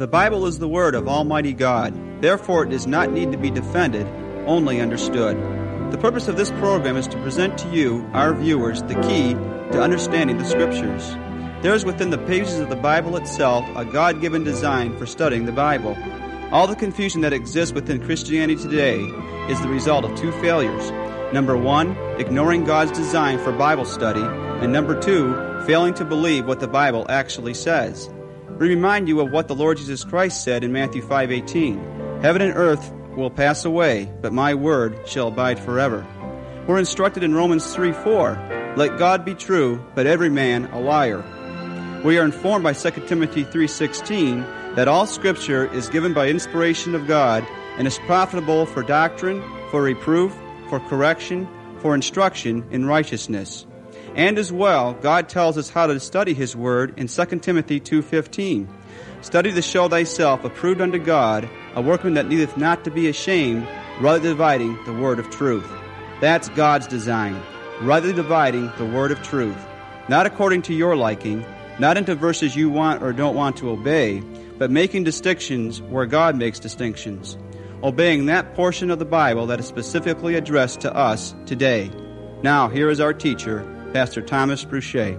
The Bible is the Word of Almighty God. Therefore, it does not need to be defended, only understood. The purpose of this program is to present to you, our viewers, the key to understanding the Scriptures. There is within the pages of the Bible itself a God-given design for studying the Bible. All the confusion that exists within Christianity today is the result of two failures. Number one, ignoring God's design for Bible study, and number two, failing to believe what the Bible actually says. We remind you of what the Lord Jesus Christ said in Matthew 5:18. Heaven and earth will pass away, but my word shall abide forever. We're instructed in Romans 3:4, let God be true, but every man a liar. We are informed by 2 Timothy 3:16 that all Scripture is given by inspiration of God and is profitable for doctrine, for reproof, for correction, for instruction in righteousness. And as well, God tells us how to study His Word in 2 Timothy 2:15. Study to show thyself approved unto God, a workman that needeth not to be ashamed, rightly dividing the word of truth. That's God's design, rightly dividing the word of truth. Not according to your liking, not into verses you want or don't want to obey, but making distinctions where God makes distinctions. Obeying that portion of the Bible that is specifically addressed to us today. Now, here is our teacher, Pastor Thomas Bruchet.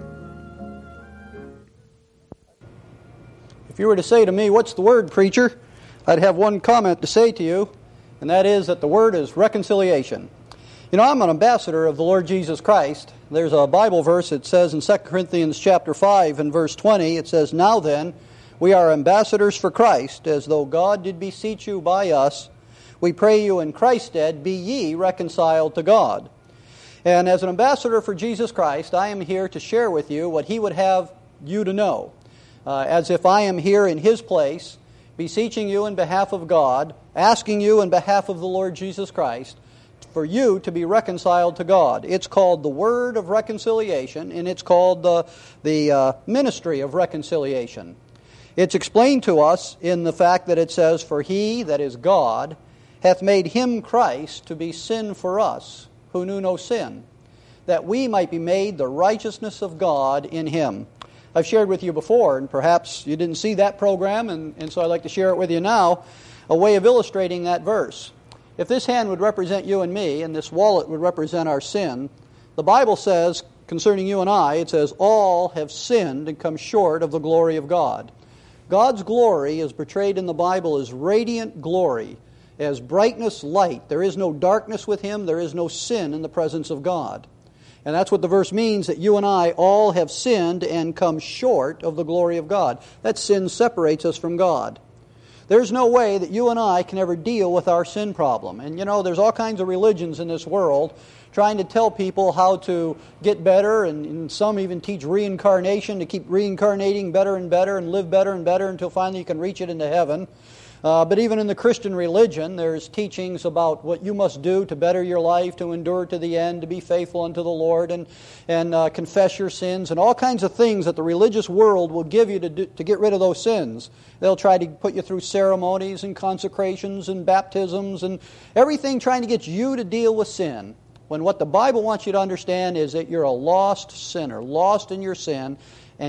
If you were to say to me, what's the word, preacher? I'd have one comment to say to you, and that is that the word is reconciliation. You know, I'm an ambassador of the Lord Jesus Christ. There's a Bible verse that says in 2 Corinthians chapter 5 and verse 20, it says, now then, we are ambassadors for Christ, as though God did beseech you by us. We pray you in Christ's stead, be ye reconciled to God. And as an ambassador for Jesus Christ, I am here to share with you what He would have you to know. As if I am here in His place, beseeching you in behalf of God, asking you in behalf of the Lord Jesus Christ, for you to be reconciled to God. It's called the Word of Reconciliation, and it's called the Ministry of Reconciliation. It's explained to us in the fact that it says, for He, that is God, hath made Him Christ to be sin for us, who knew no sin, that we might be made the righteousness of God in Him. I've shared with you before, and perhaps you didn't see that program, and so I'd like to share it with you now, a way of illustrating that verse. If this hand would represent you and me, and this wallet would represent our sin, the Bible says, concerning you and I, it says, all have sinned and come short of the glory of God. God's glory is portrayed in the Bible as radiant glory, as brightness, light. There is no darkness with Him. There is no sin in the presence of God. And that's what the verse means, that you and I all have sinned and come short of the glory of God. That sin separates us from God. There's no way that you and I can ever deal with our sin problem. And you know, there's all kinds of religions in this world trying to tell people how to get better, and some even teach reincarnation, to keep reincarnating better and better and live better and better until finally you can reach it into heaven. But even in the Christian religion, there's teachings about what you must do to better your life, to endure to the end, to be faithful unto the Lord, and confess your sins, and all kinds of things that the religious world will give you to get rid of those sins. They'll try to put you through ceremonies and consecrations and baptisms and everything trying to get you to deal with sin. When what the Bible wants you to understand is that you're a lost sinner, lost in your sins,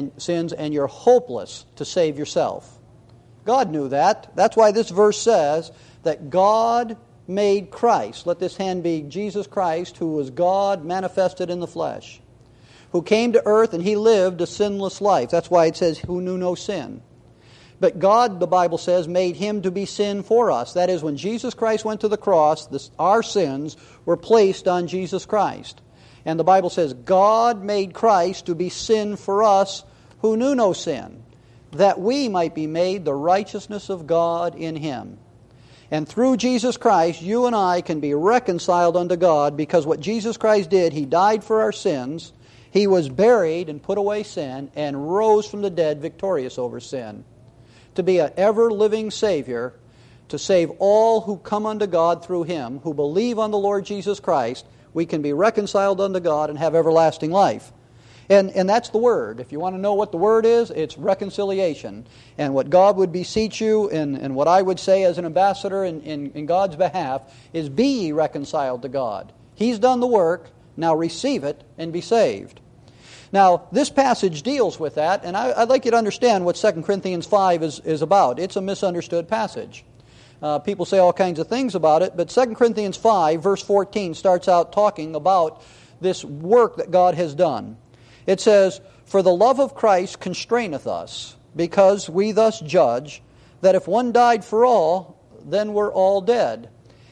and you're hopeless to save yourself. God knew that. That's why this verse says that God made Christ. Let this hand be Jesus Christ, who was God manifested in the flesh, who came to earth and He lived a sinless life. That's why it says, who knew no sin. But God, the Bible says, made Him to be sin for us. That is, when Jesus Christ went to the cross, our sins were placed on Jesus Christ. And the Bible says, God made Christ to be sin for us who knew no sin, that we might be made the righteousness of God in Him. And through Jesus Christ, you and I can be reconciled unto God, because what Jesus Christ did, He died for our sins, He was buried and put away sin, and rose from the dead victorious over sin, to be an ever-living Savior, to save all who come unto God through Him, who believe on the Lord Jesus Christ. We can be reconciled unto God and have everlasting life. And that's the Word. If you want to know what the Word is, it's reconciliation. And what God would beseech you, and what I would say as an ambassador in God's behalf, is be ye reconciled to God. He's done the work, now receive it and be saved. Now, this passage deals with that, and I'd like you to understand what 2 Corinthians 5 is about. It's a misunderstood passage. People say all kinds of things about it, but 2 Corinthians 5, verse 14, starts out talking about this work that God has done. It says, "For the love of Christ constraineth us, because we thus judge, that if one died for all, then we're all dead.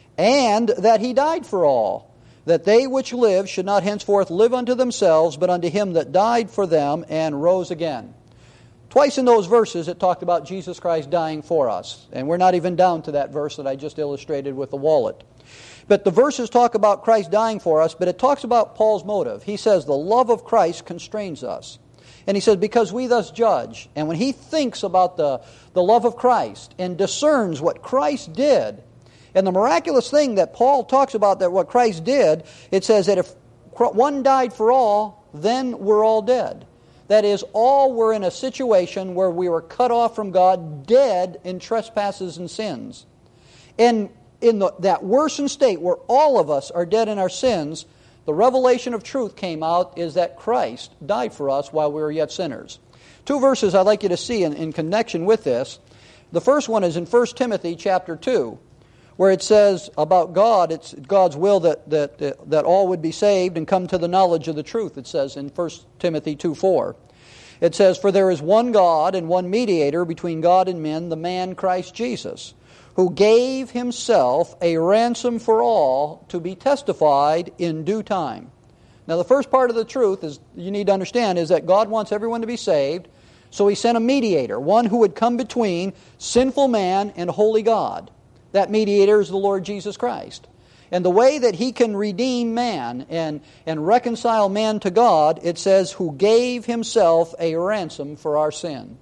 And that he died for all, that they which live should not henceforth live unto themselves, but unto him that died for them and rose again." Twice in those verses it talked about Jesus Christ dying for us. And we're not even down to that verse that I just illustrated with the wallet. But the verses talk about Christ dying for us, but it talks about Paul's motive. He says the love of Christ constrains us. And he says, because we thus judge. And when he thinks about the love of Christ and discerns what Christ did, and the miraculous thing that Paul talks about, that what Christ did, it says that if one died for all, then we're all dead. That is, all were in a situation where we were cut off from God, dead in trespasses and sins. And in that worsened state where all of us are dead in our sins, the revelation of truth came out is that Christ died for us while we were yet sinners. Two verses I'd like you to see in connection with this. The first one is in 1 Timothy chapter 2, where it says about God, it's God's will that all would be saved and come to the knowledge of the truth. It says in 1 Timothy 2:4. It says, "For there is one God and one mediator between God and men, the man Christ Jesus, who gave himself a ransom for all to be testified in due time." Now the first part of the truth is you need to understand is that God wants everyone to be saved, so he sent a mediator, one who would come between sinful man and holy God. That mediator is the Lord Jesus Christ. And the way that he can redeem man and reconcile man to God, it says, who gave himself a ransom for our sin.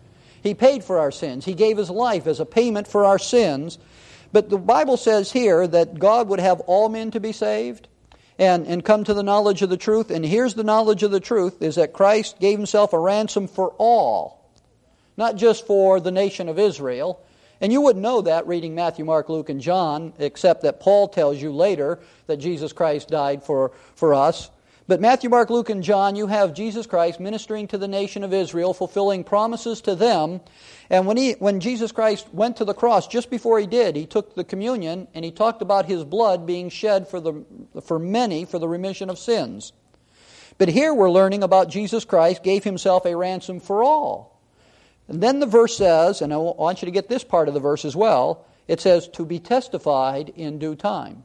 He paid for our sins. He gave his life as a payment for our sins. But the Bible says here that God would have all men to be saved and come to the knowledge of the truth. And here's the knowledge of the truth, is that Christ gave himself a ransom for all, not just for the nation of Israel. And you wouldn't know that reading Matthew, Mark, Luke, and John, except that Paul tells you later that Jesus Christ died for us. But Matthew, Mark, Luke, and John, you have Jesus Christ ministering to the nation of Israel, fulfilling promises to them. And when Jesus Christ went to the cross, just before he did, he took the communion and he talked about his blood being shed for many for the remission of sins. But here we're learning about Jesus Christ gave himself a ransom for all. And then the verse says, and I want you to get this part of the verse as well, it says, to be testified in due time.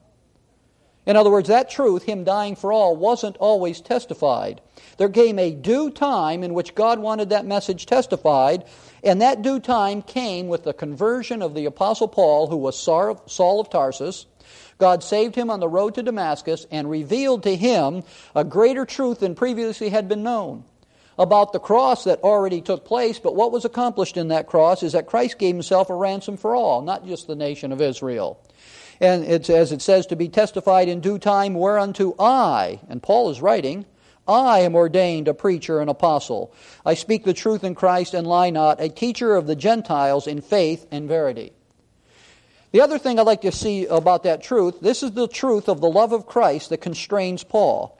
In other words, that truth, him dying for all, wasn't always testified. There came a due time in which God wanted that message testified, and that due time came with the conversion of the Apostle Paul, who was Saul of Tarsus. God saved him on the road to Damascus and revealed to him a greater truth than previously had been known about the cross that already took place. But what was accomplished in that cross is that Christ gave himself a ransom for all, not just the nation of Israel. And it's, as it says, to be testified in due time, whereunto I, and Paul is writing, I am ordained a preacher and apostle. I speak the truth in Christ and lie not, a teacher of the Gentiles in faith and verity. The other thing I'd like to see about that truth, this is the truth of the love of Christ that constrains Paul.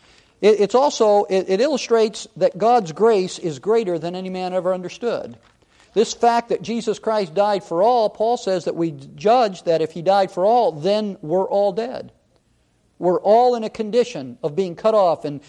It illustrates that God's grace is greater than any man ever understood. This fact that Jesus Christ died for all, Paul says that we judge that if he died for all, then we're all dead. We're all in a condition of being cut off and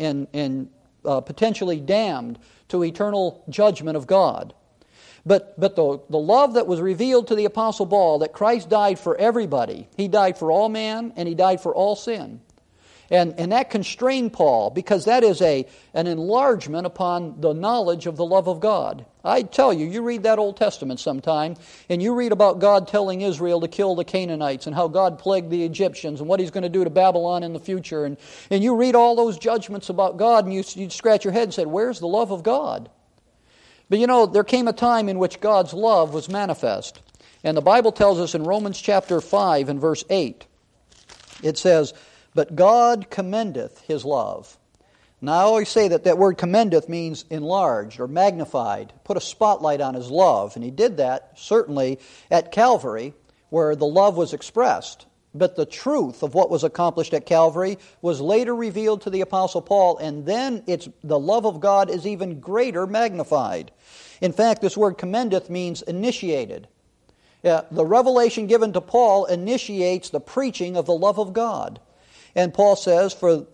potentially damned to eternal judgment of God. But the love that was revealed to the Apostle Paul, that Christ died for everybody. He died for all man and he died for all sin. And that constrained Paul, because that is an enlargement upon the knowledge of the love of God. I tell you, you read that Old Testament sometime, and you read about God telling Israel to kill the Canaanites, and how God plagued the Egyptians, and what he's going to do to Babylon in the future. And you read all those judgments about God, and you'd scratch your head and say, where's the love of God? But you know, there came a time in which God's love was manifest. And the Bible tells us in Romans chapter 5 and verse 8, it says, but God commendeth his love. Now I always say that word commendeth means enlarged or magnified, put a spotlight on his love. And he did that certainly at Calvary, where the love was expressed. But the truth of what was accomplished at Calvary was later revealed to the Apostle Paul, and then the love of God is even greater magnified. In fact, this word commendeth means initiated. The revelation given to Paul initiates the preaching of the love of God. And Paul says,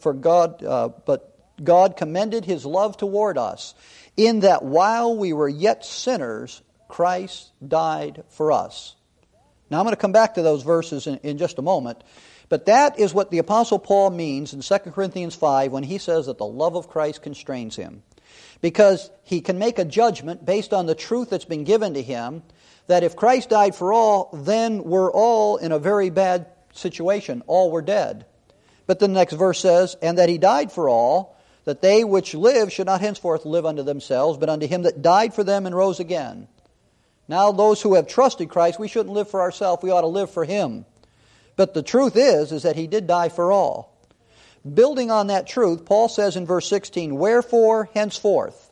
but God commended His love toward us, in that while we were yet sinners, Christ died for us. Now I'm going to come back to those verses in just a moment, but that is what the Apostle Paul means in 2 Corinthians 5 when he says that the love of Christ constrains him. Because he can make a judgment based on the truth that's been given to him, that if Christ died for all, then we're all in a very bad situation. All were dead. But the next verse says, and that He died for all, that they which live should not henceforth live unto themselves, but unto Him that died for them and rose again. Now those who have trusted Christ, we shouldn't live for ourselves, we ought to live for Him. But the truth is that He did die for all. Building on that truth, Paul says in verse 16, wherefore henceforth.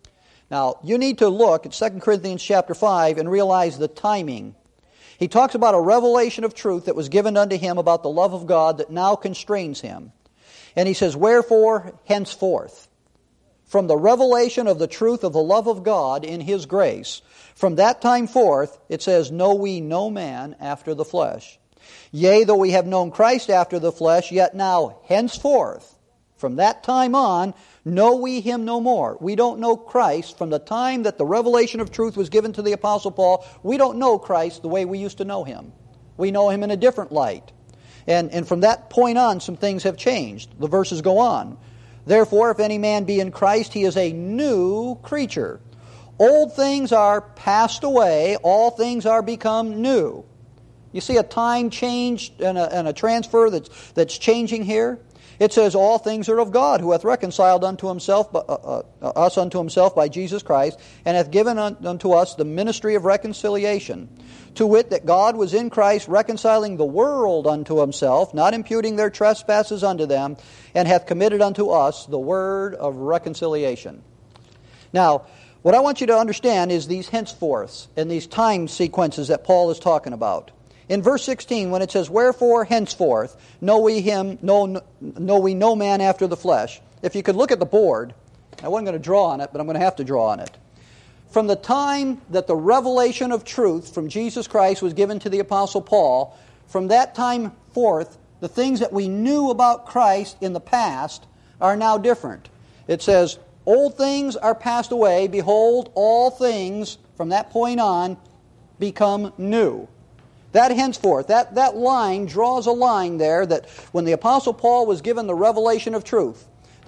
Now, you need to look at 2 Corinthians chapter 5 and realize the timing. He talks about a revelation of truth that was given unto him about the love of God that now constrains him. And he says, wherefore henceforth. From the revelation of the truth of the love of God in His grace, from that time forth, it says, know we no man after the flesh. Yea, though we have known Christ after the flesh, yet now henceforth, from that time on, know we Him no more. We don't know Christ from the time that the revelation of truth was given to the Apostle Paul. We don't know Christ the way we used to know Him. We know Him in a different light. And from that point on, some things have changed. The verses go on. Therefore, if any man be in Christ, he is a new creature. Old things are passed away, all things are become new. You see a time change and a transfer that's changing here? It says, all things are of God, who hath reconciled unto himself, us unto Himself by Jesus Christ, and hath given unto us the ministry of reconciliation. To wit, that God was in Christ reconciling the world unto Himself, not imputing their trespasses unto them, and hath committed unto us the word of reconciliation. Now, what I want you to understand is these henceforths and these time sequences that Paul is talking about. In verse 16, when it says, wherefore henceforth know we no man after the flesh. If you could look at the board, I wasn't going to draw on it, but I'm going to have to draw on it. From the time that the revelation of truth from Jesus Christ was given to the Apostle Paul, from that time forth, the things that we knew about Christ in the past are now different. It says, old things are passed away, behold, all things from that point on become new. That henceforth, that line draws a line there that when the Apostle Paul was given the revelation of truth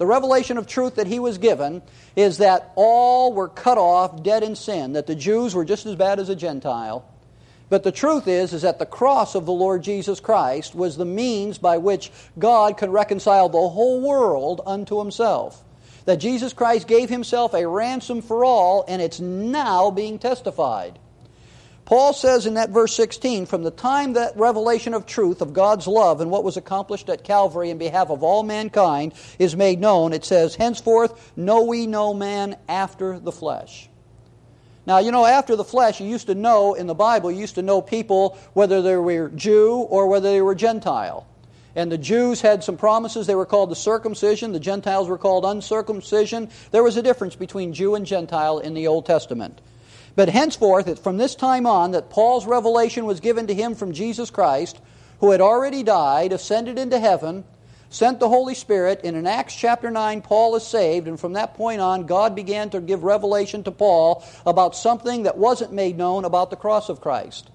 that he was given is that all were cut off, dead in sin, that the Jews were just as bad as a Gentile. But the truth is that the cross of the Lord Jesus Christ was the means by which God could reconcile the whole world unto Himself. That Jesus Christ gave Himself a ransom for all, and it's now being testified. Paul says in that verse 16, from the time that revelation of truth of God's love and what was accomplished at Calvary in behalf of all mankind is made known, it says, henceforth know we no man after the flesh. Now, you know, after the flesh, you used to know in the Bible, you used to know people whether they were Jew or whether they were Gentile. And the Jews had some promises. They were called the circumcision. The Gentiles were called uncircumcision. There was a difference between Jew and Gentile in the Old Testament. But henceforth, it's from this time on that Paul's revelation was given to him from Jesus Christ, who had already died, ascended into heaven, sent the Holy Spirit, and in Acts chapter 9, Paul is saved, and from that point on, God began to give revelation to Paul about something that wasn't made known about the cross of Christ.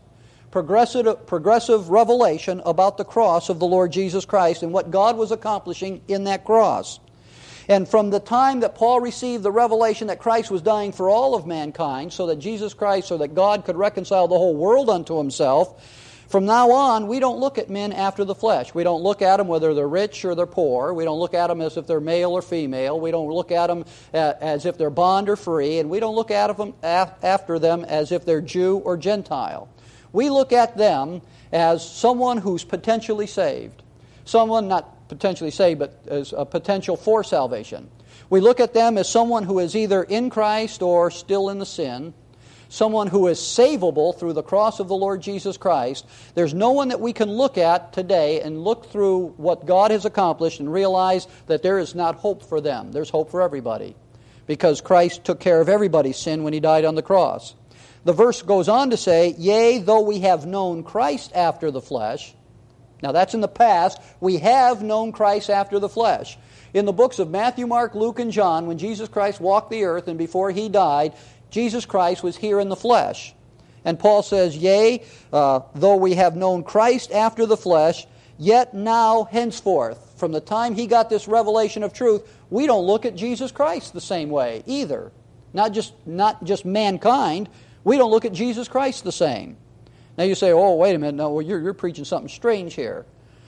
Progressive revelation about the cross of the Lord Jesus Christ and what God was accomplishing in that cross. And from the time that Paul received the revelation that Christ was dying for all of mankind, so that Jesus Christ, so that God could reconcile the whole world unto Himself, from now on, we don't look at men after the flesh. We don't look at them whether they're rich or they're poor. We don't look at them as if they're male or female. We don't look at them as if they're bond or free. And we don't look at them after them as if they're Jew or Gentile. We look at them as someone who's potentially saved. Someone not potentially saved, but as a potential for salvation. We look at them as someone who is either in Christ or still in the sin. someone who is savable through the cross of the Lord Jesus Christ, there's no one that we can look at today and look through what God has accomplished and realize that there is not hope for them. There's hope for everybody, because Christ took care of everybody's sin when He died on the cross. The verse goes on to say, "Yea, though we have known Christ after the flesh." Now that's in the past. We have known Christ after the flesh. In the books of Matthew, Mark, Luke, and John, when Jesus Christ walked the earth and before He died, Jesus Christ was here in the flesh. And Paul says, "Yea, though we have known Christ after the flesh, yet now henceforth," from the time He got this revelation of truth, we don't look at Jesus Christ the same way either. Not just mankind. We don't look at Jesus Christ the same. Now you say, "Oh, wait a minute, no, you're preaching something strange here."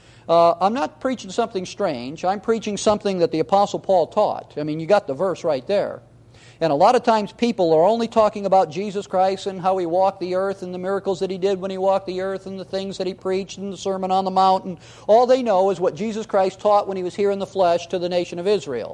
I'm not preaching something strange. I'm preaching something that the Apostle Paul taught. I mean, you got the verse right there. And a lot of times people are only talking about Jesus Christ and how He walked the earth and the miracles that He did when He walked the earth and the things that He preached and the Sermon on the Mount. And all they know is what Jesus Christ taught when He was here in the flesh to the nation of Israel.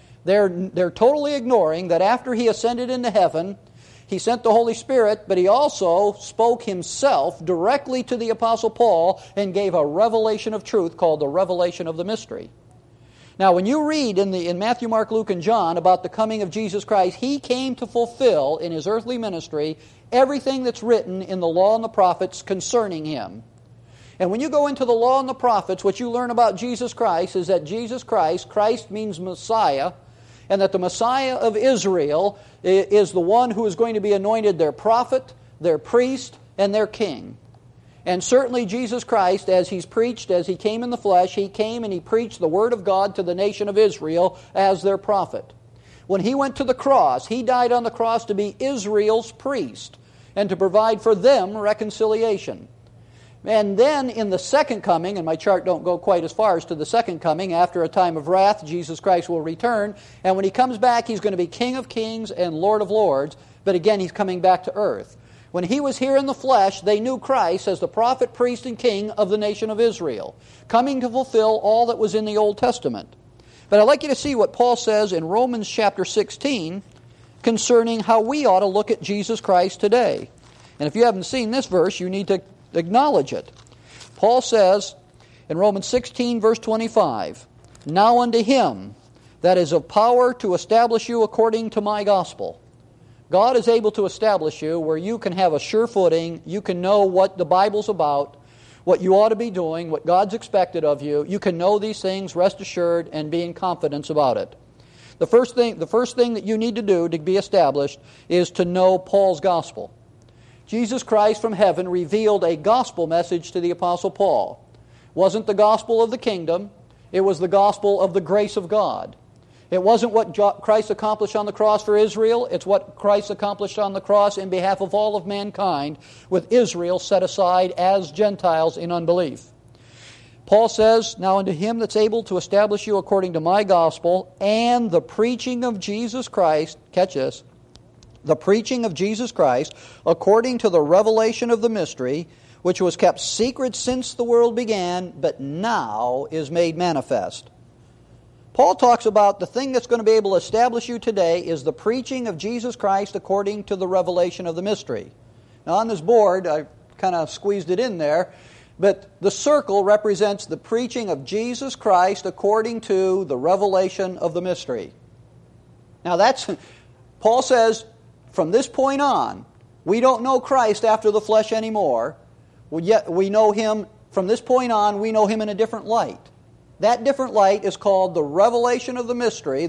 They're totally ignoring that after He ascended into heaven, He sent the Holy Spirit, but He also spoke Himself directly to the Apostle Paul and gave a revelation of truth called the revelation of the mystery. Now, when you read in Matthew, Mark, Luke, and John about the coming of Jesus Christ, He came to fulfill in His earthly ministry everything that's written in the law and the prophets concerning Him. And when you go into the law and the prophets, what you learn about Jesus Christ is that Jesus Christ means Messiah, and that the Messiah of Israel is the one who is going to be anointed their prophet, their priest, and their king. And certainly Jesus Christ, as He's preached, as He came in the flesh, He came and He preached the Word of God to the nation of Israel as their prophet. When He went to the cross, He died on the cross to be Israel's priest and to provide for them reconciliation. And then in the second coming, and my chart don't go quite as far as to the second coming, after a time of wrath, Jesus Christ will return. And when He comes back, He's going to be King of kings and Lord of lords. But again, He's coming back to earth. When He was here in the flesh, they knew Christ as the prophet, priest, and king of the nation of Israel, coming to fulfill all that was in the Old Testament. But I'd like you to see what Paul says in Romans chapter 16 concerning how we ought to look at Jesus Christ today. And if you haven't seen this verse, you need to acknowledge it. Paul says in Romans 16 verse 25, "Now unto Him that is of power to establish you according to my gospel." God is able to establish you where you can have a sure footing, you can know what the Bible's about, what you ought to be doing, what God's expected of you. You can know these things, rest assured, and be in confidence about it. The first thing that you need to do to be established is to know Paul's gospel. Jesus Christ from heaven revealed a gospel message to the Apostle Paul. It wasn't the gospel of the kingdom, it was the gospel of the grace of God. It wasn't what Christ accomplished on the cross for Israel, it's what Christ accomplished on the cross in behalf of all of mankind, with Israel set aside as Gentiles in unbelief. Paul says, "Now unto Him that's able to establish you according to my gospel, and the preaching of Jesus Christ," catch this, "the preaching of Jesus Christ, according to the revelation of the mystery, which was kept secret since the world began, but now is made manifest." Paul talks about the thing that's going to be able to establish you today is the preaching of Jesus Christ according to the revelation of the mystery. Now on this board, I kind of squeezed it in there, but the circle represents the preaching of Jesus Christ according to the revelation of the mystery. Now Paul says, from this point on, we don't know Christ after the flesh anymore. Yet we know Him, from this point on, we know Him in a different light. That different light is called the revelation of the mystery,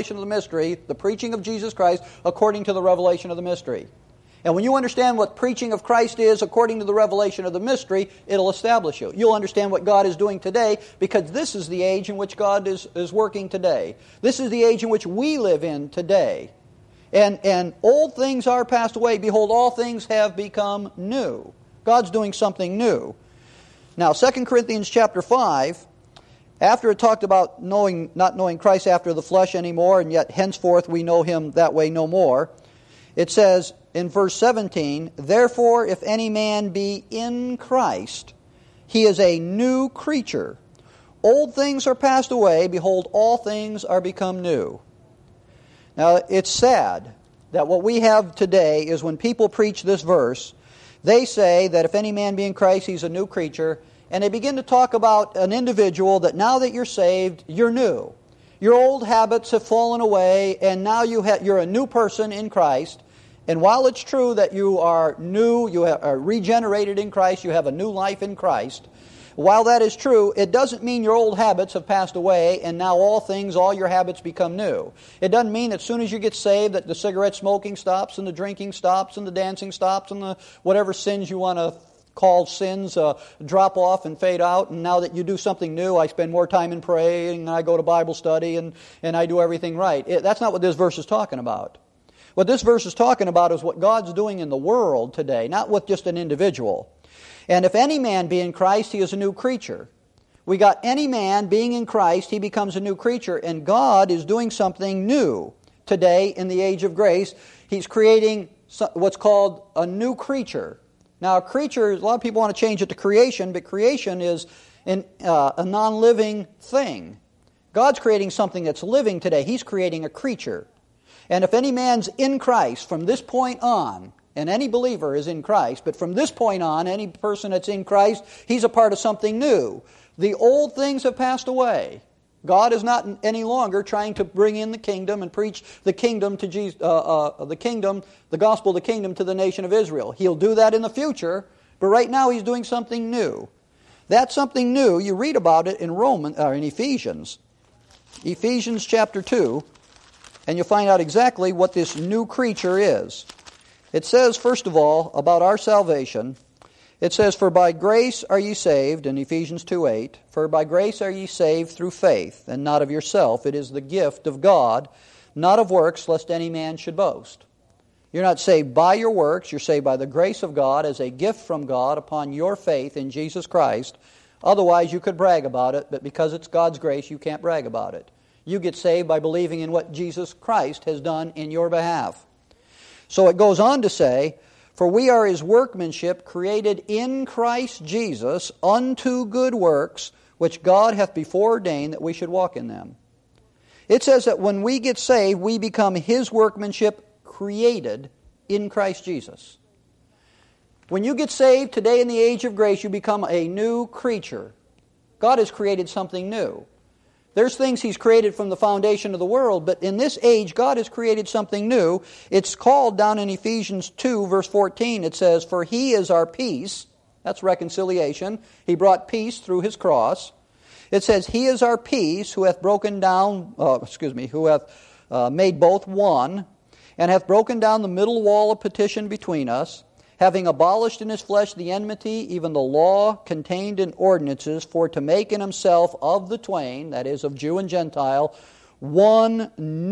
the preaching of Jesus Christ according to the revelation of the mystery. And when you understand what preaching of Christ is according to the revelation of the mystery, it'll establish you. You'll understand what God is doing today, because this is the age in which God is working today. This is the age in which we live in today. And old things are passed away. Behold, all things have become new. God's doing something new. Now, 2 Corinthians chapter 5, after it talked about not knowing Christ after the flesh anymore, and yet henceforth we know Him that way no more, it says in verse 17, "Therefore, if any man be in Christ, he is a new creature. Old things are passed away. Behold, all things are become new." Now, it's sad that what we have today is when people preach this verse, they say that if any man be in Christ, he's a new creature, and they begin to talk about an individual that now that you're saved, you're new. Your old habits have fallen away, and now you're a new person in Christ. And while it's true that you are new, you are regenerated in Christ, you have a new life in Christ, while that is true, it doesn't mean your old habits have passed away and now all your habits become new. It doesn't mean that as soon as you get saved that the cigarette smoking stops and the drinking stops and the dancing stops and the whatever sins you want to call sins drop off and fade out, and now that you do something new, I spend more time in praying, and I go to Bible study, and I do everything right. That's not what this verse is talking about. What this verse is talking about is what God's doing in the world today, not with just an individual. And if any man be in Christ, he is a new creature. We got any man being in Christ, he becomes a new creature, and God is doing something new today in the age of grace. He's creating what's called a new creature. Now, a creature, a lot of people want to change it to creation, but creation is a non-living thing. God's creating something that's living today. He's creating a creature. And if any man's in Christ from this point on, and any believer is in Christ, but from this point on, any person that's in Christ, he's a part of something new. The old things have passed away. God is not any longer trying to bring in the kingdom and preach the kingdom to Jesus, the gospel of the kingdom to the nation of Israel. He'll do that in the future, but right now he's doing something new. That something new, you read about it in in Ephesians. Ephesians chapter 2, and you'll find out exactly what this new creature is. It says, first of all, about our salvation, it says, "For by grace are ye saved," in Ephesians 2:8, "For by grace are ye saved through faith, and not of yourself. It is the gift of God, not of works, lest any man should boast." You're not saved by your works. You're saved by the grace of God as a gift from God upon your faith in Jesus Christ. Otherwise, you could brag about it, but because it's God's grace, you can't brag about it. You get saved by believing in what Jesus Christ has done in your behalf. So it goes on to say, "For we are His workmanship, created in Christ Jesus unto good works, which God hath before ordained that we should walk in them." It says that when we get saved, we become His workmanship, created in Christ Jesus. When you get saved today in the age of grace, you become a new creature. God has created something new. There's things He's created from the foundation of the world, but in this age, God has created something new. It's called down in Ephesians 2, verse 14, it says, "For He is our peace." That's reconciliation. He brought peace through His cross. It says, "He is our peace, who hath made both one, and hath broken down the middle wall of petition between us, having abolished in His flesh the enmity, even the law contained in ordinances, for to make in Himself of the twain," that is, of Jew and Gentile, "one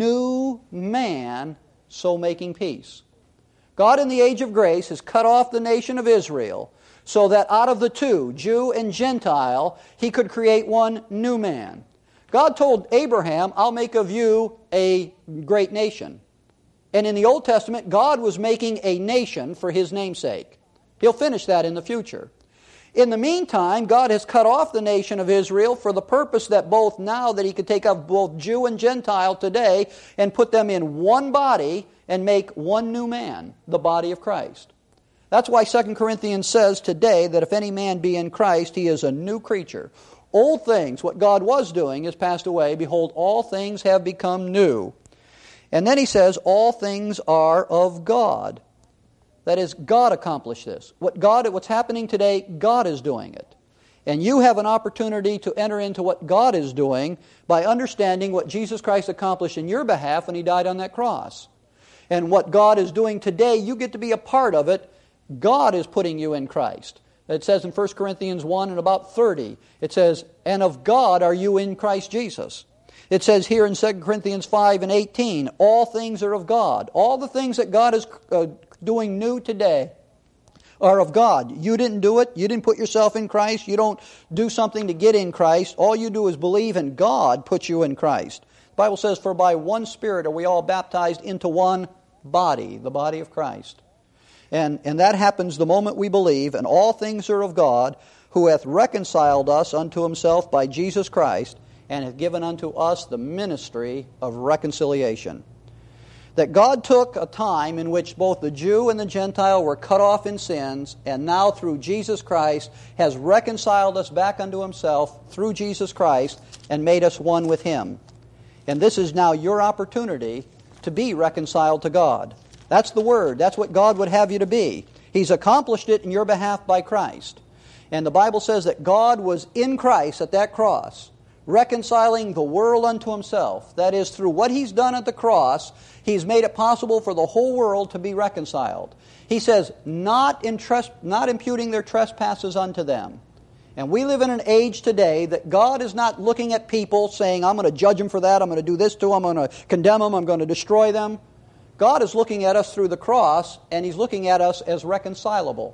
new man, so making peace." God in the age of grace has cut off the nation of Israel so that out of the two, Jew and Gentile, He could create one new man. God told Abraham, "I'll make of you a great nation." And in the Old Testament, God was making a nation for His namesake. He'll finish that in the future. In the meantime, God has cut off the nation of Israel for the purpose that both now that He could take up both Jew and Gentile today and put them in one body and make one new man, the body of Christ. That's why 2 Corinthians says today that if any man be in Christ, he is a new creature. Old things, what God was doing, is passed away. Behold, all things have become new. And then he says, all things are of God. That is, God accomplished this. What's happening today, God is doing it. And you have an opportunity to enter into what God is doing by understanding what Jesus Christ accomplished in your behalf when He died on that cross. And what God is doing today, you get to be a part of it. God is putting you in Christ. It says in 1 Corinthians 1 and about 30, it says, "And of God are you in Christ Jesus." It says here in 2 Corinthians 5 and 18, all things are of God. All the things that God is doing new today are of God. You didn't do it. You didn't put yourself in Christ. You don't do something to get in Christ. All you do is believe, and God puts you in Christ. The Bible says, "For by one Spirit are we all baptized into one body," the body of Christ. And that happens the moment we believe, and all things are of God, who hath reconciled us unto Himself by Jesus Christ, and hath given unto us the ministry of reconciliation. that God took a time in which both the Jew and the Gentile were cut off in sins, and now through Jesus Christ has reconciled us back unto Himself through Jesus Christ and made us one with Him. And this is now your opportunity to be reconciled to God. That's the Word. That's what God would have you to be. He's accomplished it in your behalf by Christ. And the Bible says that God was in Christ at that cross, reconciling the world unto Himself. That is, through what He's done at the cross, He's made it possible for the whole world to be reconciled. He says, not imputing their trespasses unto them. And we live in an age today that God is not looking at people saying, I'm going to judge them for that, I'm going to do this to them, I'm going to condemn them, I'm going to destroy them. God is looking at us through the cross, and He's looking at us as reconcilable.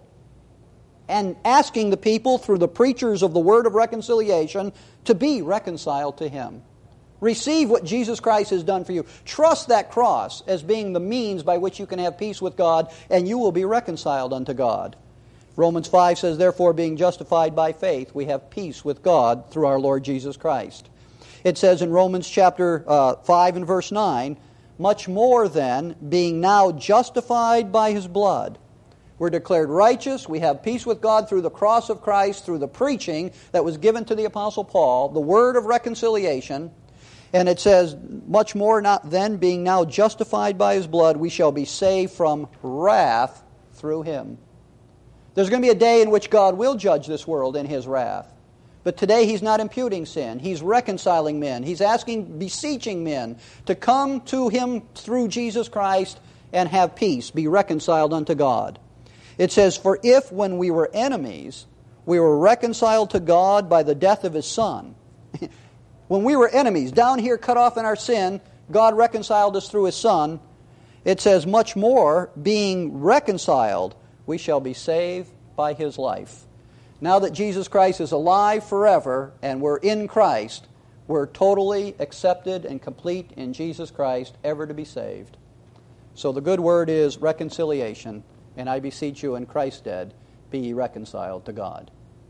And asking the people through the preachers of the word of reconciliation to be reconciled to Him. Receive what Jesus Christ has done for you. Trust that cross as being the means by which you can have peace with God, and you will be reconciled unto God. Romans 5 says, therefore, being justified by faith, we have peace with God through our Lord Jesus Christ. It says in Romans chapter 5 and verse 9, much more then, being now justified by His blood. We're declared righteous. We have peace with God through the cross of Christ, through the preaching that was given to the Apostle Paul, the word of reconciliation. And it says, much more not then, being now justified by His blood, we shall be saved from wrath through Him. There's going to be a day in which God will judge this world in His wrath. But today He's not imputing sin. He's reconciling men. He's beseeching men to come to Him through Jesus Christ and have peace, be reconciled unto God. It says, for if when we were enemies, we were reconciled to God by the death of His Son. When we were enemies, down here cut off in our sin, God reconciled us through His Son. It says, much more, being reconciled, we shall be saved by His life. Now that Jesus Christ is alive forever and we're in Christ, we're totally accepted and complete in Jesus Christ, ever to be saved. So the good word is reconciliation, and I beseech you in Christ's stead, be ye reconciled to God.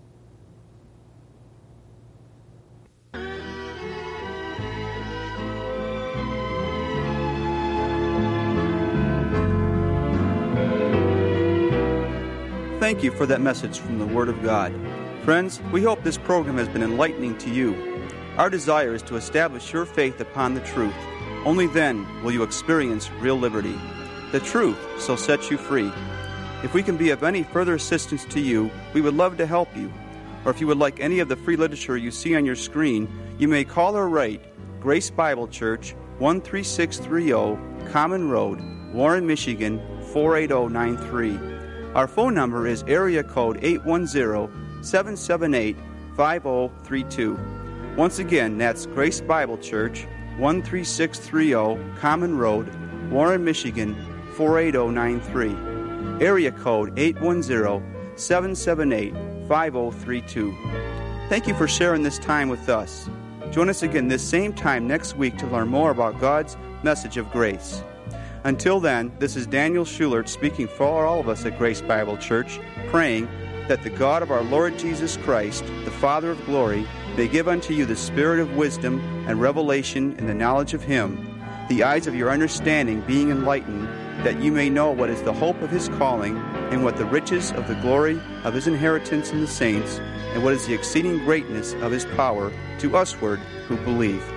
Thank you for that message from the Word of God. Friends, we hope this program has been enlightening to you. Our desire is to establish your faith upon the truth. Only then will you experience real liberty. The truth shall set you free. If we can be of any further assistance to you, we would love to help you. Or if you would like any of the free literature you see on your screen, you may call or write Grace Bible Church, 13630 Common Road, Warren, Michigan, 48093. Our phone number is area code 810-778-5032. Once again, that's Grace Bible Church, 13630 Common Road, Warren, Michigan, 48093. Area code 810-778-5032. Thank you for sharing this time with us. Join us again this same time next week to learn more about God's message of grace. Until then, this is Daniel Schulert speaking for all of us at Grace Bible Church, praying that the God of our Lord Jesus Christ, the Father of glory, may give unto you the spirit of wisdom and revelation in the knowledge of Him, the eyes of your understanding being enlightened, that you may know what is the hope of His calling, and what the riches of the glory of His inheritance in the saints, and what is the exceeding greatness of His power to usward who believe.